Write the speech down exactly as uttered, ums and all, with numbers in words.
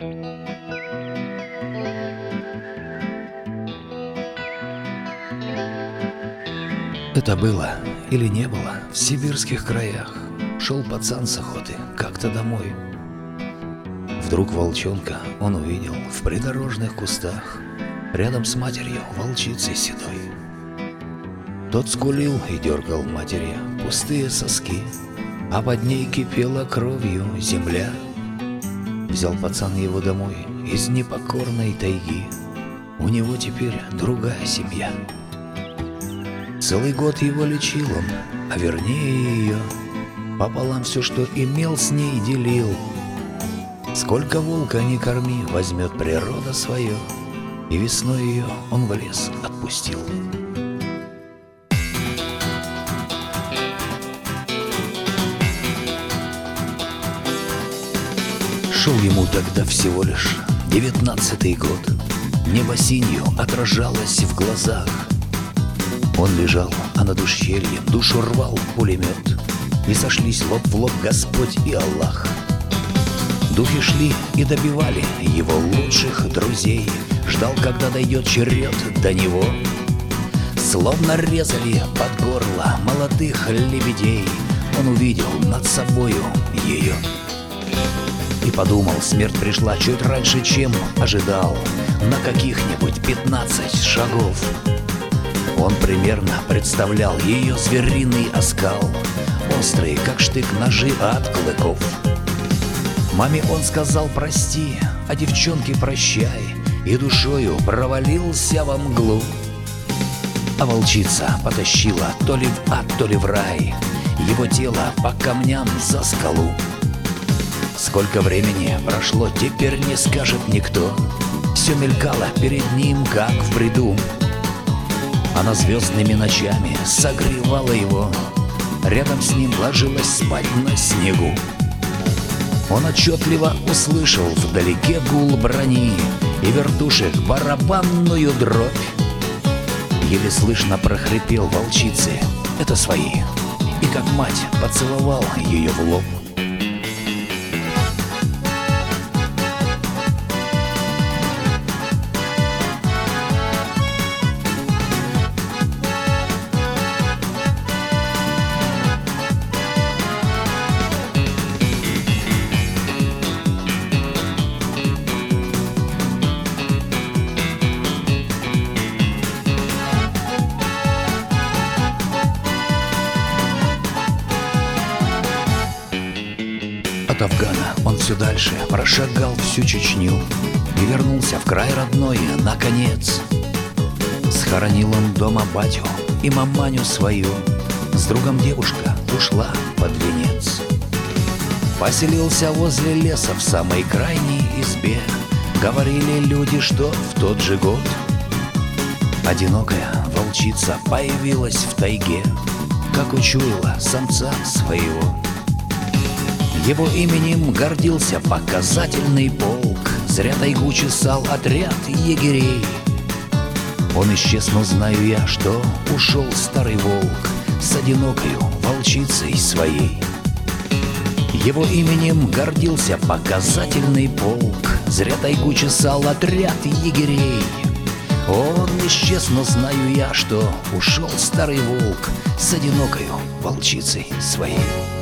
Это было или не было в сибирских краях. Шел пацан с охоты как-то домой. Вдруг волчонка он увидел в придорожных кустах, рядом с матерью волчицей седой. Тот скулил и дергал матери пустые соски, а под ней кипела кровью земля. Взял пацан его домой из непокорной тайги. У него теперь другая семья. Целый год его лечил он, а вернее ее. Пополам все, что имел, с ней делил. Сколько волка не корми, возьмет природа свое, и весной ее он в лес отпустил. Шел ему тогда всего лишь девятнадцатый год. Небо синью отражалось в глазах. Он лежал, а над ущельем душу рвал пулемет, и сошлись лоб в лоб Господь и Аллах. Духи шли и добивали его лучших друзей. Ждал, когда дойдет черед до него. Словно резали под горло молодых лебедей. Он увидел над собою ее и подумал, смерть пришла чуть раньше, чем ожидал, на каких-нибудь пятнадцать шагов. Он примерно представлял ее звериный оскал, острые, как штык, ножи от клыков. Маме он сказал прости, а девчонке прощай, и душою провалился во мглу. А волчица потащила то ли в ад, то ли в рай его тело по камням за скалу. Сколько времени прошло, теперь не скажет никто. Все мелькало перед ним, как в бреду. Она звездными ночами согревала его, рядом с ним ложилась спать на снегу. Он отчетливо услышал вдалеке гул брони и вертушек барабанную дробь. Еле слышно прохрипел волчице: это свои. И как мать поцеловал ее в лоб. От Афгана он все дальше прошагал всю Чечню и вернулся в край родной наконец. Схоронил он дома батю и маманю свою, с другом девушка ушла под венец. Поселился возле леса в самой крайней избе. Говорили люди, что в тот же год одинокая волчица появилась в тайге, как учуяла самца своего. Его именем гордился показательный полк, зря тайгу чесал отряд егерей. Он исчез, но знаю я, что ушел старый волк с одинокою волчицей своей. Его именем гордился показательный полк, зря тайгу чесал отряд егерей. Он исчез, но знаю я, что ушел старый волк с одинокою волчицей своей.